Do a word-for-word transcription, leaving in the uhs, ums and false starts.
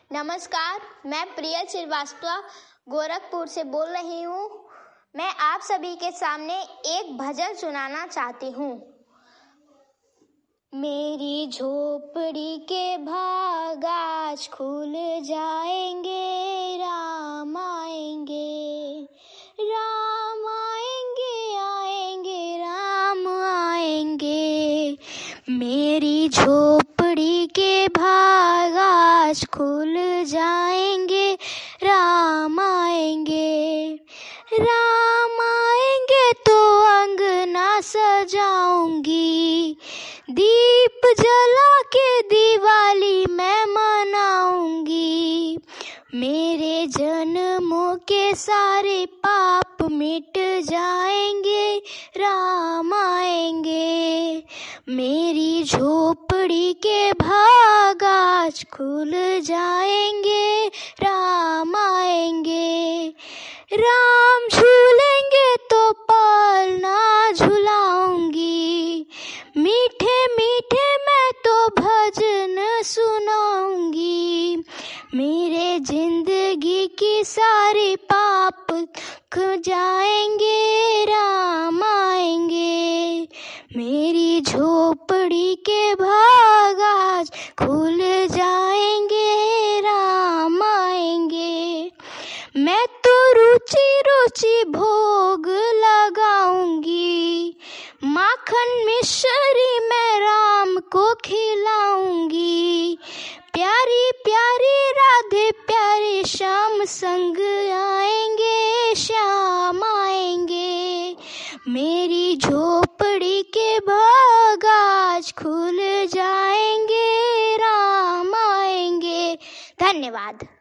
नमस्कार, मैं प्रिया श्रीवास्तव गोरखपुर से बोल रही हूँ। मैं आप सभी के सामने एक भजन सुनाना चाहती हूँ। मेरी झोपड़ी के भाग आज खुल जाएंगे, राम आएंगे, राम आएंगे, आएंगे, राम आएंगे। मेरी झोपड़ी के भाग आज खुल जाएंगे, राम आएंगे, राम आएंगे तो अंगना सजाऊंगी, दीप जला के दिवाली मैं मनाऊंगी। मेरे जन्मों के सारे पाप मिट जाएंगे, राम आएंगे। मेरी झोपड़ी के भाग आज खुल जाएंगे, राम आएंगे, राम झूलेंगे तो पालना झुलाऊंगी, मीठे मीठे मैं तो भजन सुनाऊंगी। मेरे जिंदगी की सारी पाप ख जाएंगे, राम आएंगे। मेरी झोपड़ी के भाग आज खुल जाएंगे, राम आएंगे। मैं तो रुचि रुचि भोग लगाऊंगी, माखन मिश्री मैं राम को खिलाऊंगी। प्यारी प्यारी राधे प्यारे श्याम संग आएंगे, श्याम आएंगे। मेरी झोपड़ी के भाग आज खुल जाएंगे, राम आएंगे। धन्यवाद।